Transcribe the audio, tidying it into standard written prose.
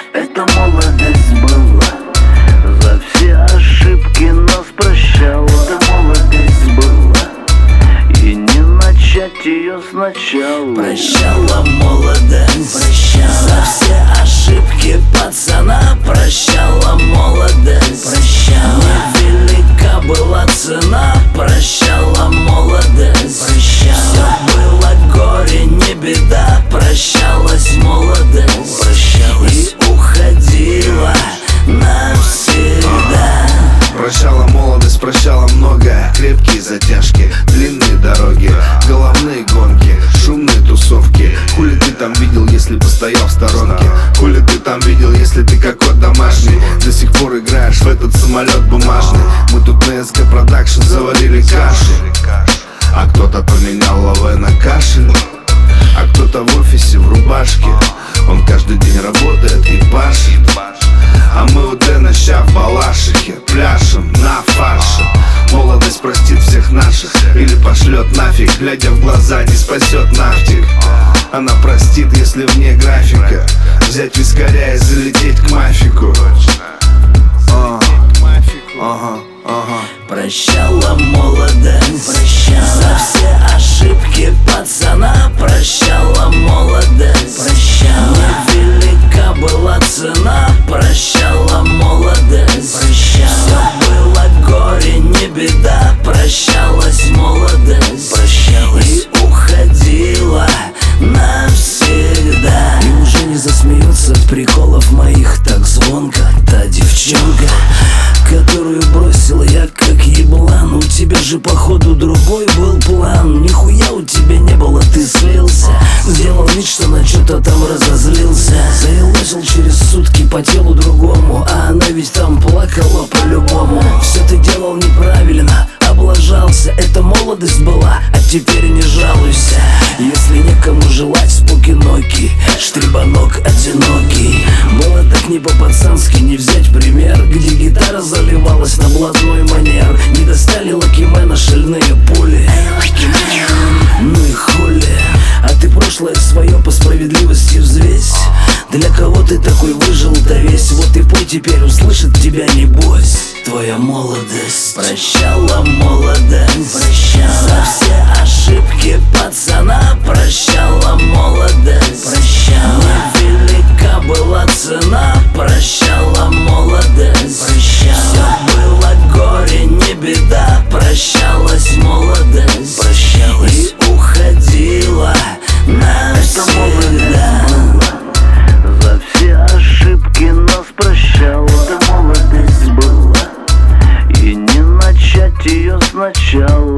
Это молодость была, за все ошибки нас прощала. Это молодость была, и не начать ее сначала. Прощала молодость, прощала за все ошибки пацана. Прощала молодость, прощала, невелика была цена. Прощала молодость, прощала, все было горе, не беда. Прощалась молодость, прощалась и уходила навсегда. Прощала молодость, прощала многое. Крепкие затяжки, длинные дороги, головные гонки, шумные тусовки. Хули ты там видел, если постоял в сторонке? Хули ты там видел, если ты как кот домашний? До сих пор играешь в этот самолет бумажный. Мы тут на СК Продакшн заварили каши, а кто-то поменял лаве на кашель, а кто-то в офисе в рубашке. Он каждый день работает и пашет, а мы у Дэна ща в Балашихе пляшем на фарше. Молодость простит всех наших или пошлет нафиг, глядя в глаза не спасет нафтик. Она простит, если вне графика взять вискаря и залететь к мафику. Прощала молодость, прощала за все ошибки пацана. Прощала молодость, прощала, невелика была цена. Прощала молодость, прощала, все было горе, не беда. Прощалась молодость, прощалась и уходила навсегда. И уже не засмеется от приколов моих так звонко та девчонка, которую бросил я как еблан. У тебя же походу другой был план. Нихуя у тебя не было, ты слился. Сделал вид, что на что-то там разозлился. Заелозил через сутки по телу другому, а она ведь там плакала по-любому. Все ты делал неправильно, облажался. Это молодость была, а теперь не жалуйся. Если некому желать спокиноки, штрибанок одинокий. Было так не по-пацански, не взять пример, где гитара заливалась на блатной манер. Не достали Лакимена шальные пули. Ну и хули, а ты прошлое свое по справедливости взвесь. Для кого ты такой выжил-то весь? Вот и пой теперь, услышит тебя небось твоя молодость. Прощала молодость, прощала за все ошибки пацана. Прощала молодость, прощала, невелика была цена. Прощала молодость, прощала, все было горе, не беда. Прощалась молодость, прощалась и уходила навсегда. За все ошибки нас прощала. Это молодость была, и не начать ее сначала.